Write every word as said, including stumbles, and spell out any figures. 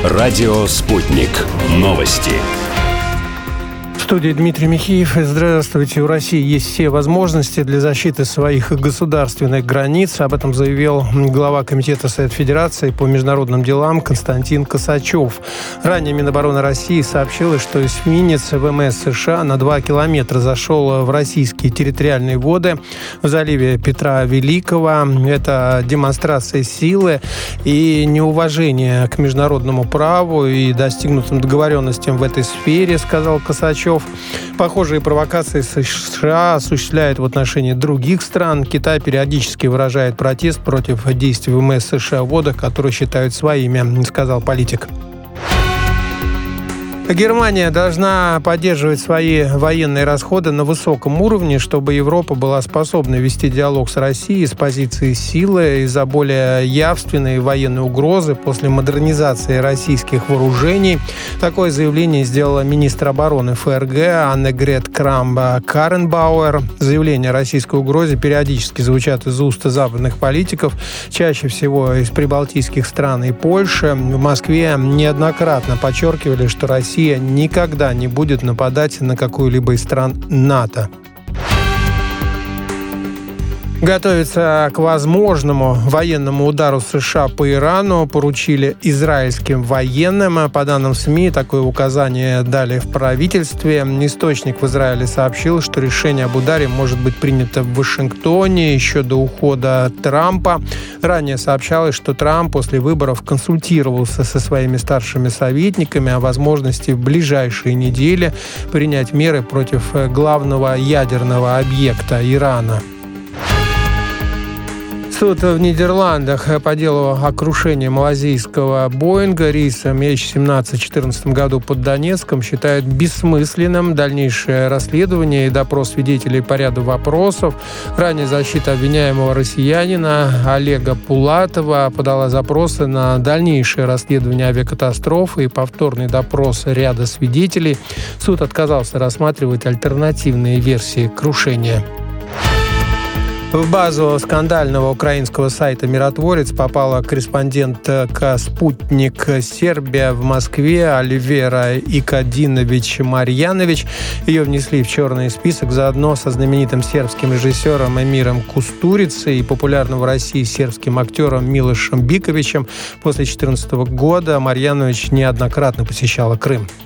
Радио «Спутник». Новости. В студии Дмитрий Михеев. Здравствуйте. У России есть все возможности для защиты своих государственных границ. Об этом заявил глава Комитета Совета Федерации по международным делам Константин Косачев. Ранее Минобороны России сообщило, что эсминец ВМС США на два километра зашел в российские территориальные воды в заливе Петра Великого. Это демонстрация силы и неуважение к международному праву и достигнутым договоренностям в этой сфере, сказал Косачев. Похожие провокации США осуществляют в отношении других стран. Китай периодически выражает протест против действий ВМС США в водах, которые считают своими, сказал политик. Германия должна поддерживать свои военные расходы на высоком уровне, чтобы Европа была способна вести диалог с Россией с позиции силы из-за более явственной военной угрозы после модернизации российских вооружений. Такое заявление сделала министр обороны ФРГ Аннегрет Крамп-Карренбауэр. Заявления о российской угрозе периодически звучат из уст западных политиков, чаще всего из прибалтийских стран и Польши. В Москве неоднократно подчеркивали, что Россия Россия никогда не будет нападать на какую-либо из стран НАТО. Готовиться к возможному военному удару США по Ирану поручили израильским военным. По данным СМИ, такое указание дали в правительстве. Источник в Израиле сообщил, что решение об ударе может быть принято в Вашингтоне еще до ухода Трампа. Ранее сообщалось, что Трамп после выборов консультировался со своими старшими советниками о возможности в ближайшие недели принять меры против главного ядерного объекта Ирана. Суд в Нидерландах по делу о крушении малазийского Боинга рейсом эйч семнадцать в две тысячи четырнадцатом году под Донецком считает бессмысленным дальнейшее расследование и допрос свидетелей по ряду вопросов. Ранее защита обвиняемого россиянина Олега Пулатова подала запросы на дальнейшее расследование авиакатастрофы и повторный допрос ряда свидетелей. Суд отказался рассматривать альтернативные версии крушения. В базу скандального украинского сайта «Миротворец» попала корреспондентка «Спутник Сербия» в Москве Оливера Икадинович Марьянович. Ее внесли в черный список заодно со знаменитым сербским режиссером Эмиром Кустурицей и популярным в России сербским актером Милошем Биковичем. После две тысячи четырнадцатого года Марьянович неоднократно посещала Крым.